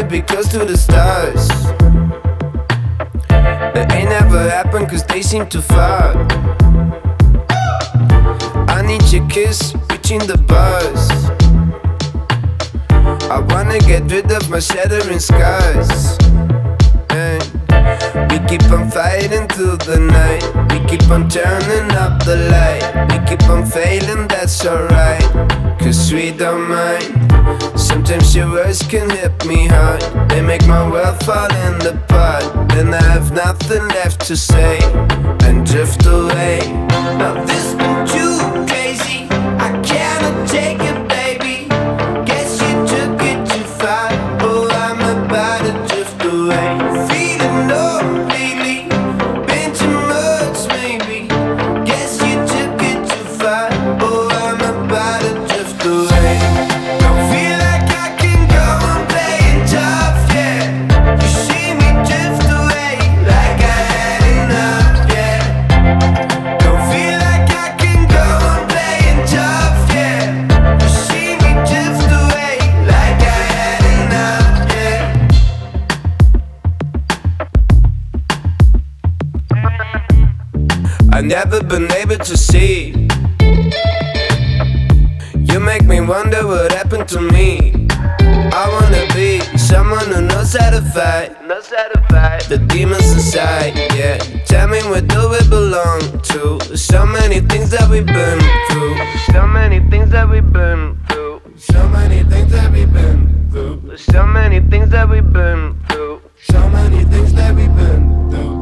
be close to the stars. That ain't never happened cause they seem too far. I need your kiss between the bars. I wanna get rid of my shattering scars. And we keep on fighting through the night. We keep on turning up the light. We keep on failing, that's alright, cause we don't mind. Sometimes your words can hit me hard. They make my world fall in apart. Then I have nothing left to say and drift away. Now this been too crazy, I cannot take it, baby. Guess you took it too far. Oh, I'm about to drift away. Feeling low lately, been too much maybe. Guess you took it too far. Oh, I'm about to drift away. Don't feel like I can go on playing tough, yeah. You see me drift away like I had enough, yeah. Don't feel like I can go on playing tough, yeah. You see me drift away like I had enough, yeah. I've never been able to see. You make me wonder what happened to me. I wanna be someone who knows how to fight, the demons inside, yeah. Tell me where do we belong to? So many things that we've been through. So many things that we've been through. So many things that we've been through. So many things that we've been through. So many things that we've been through.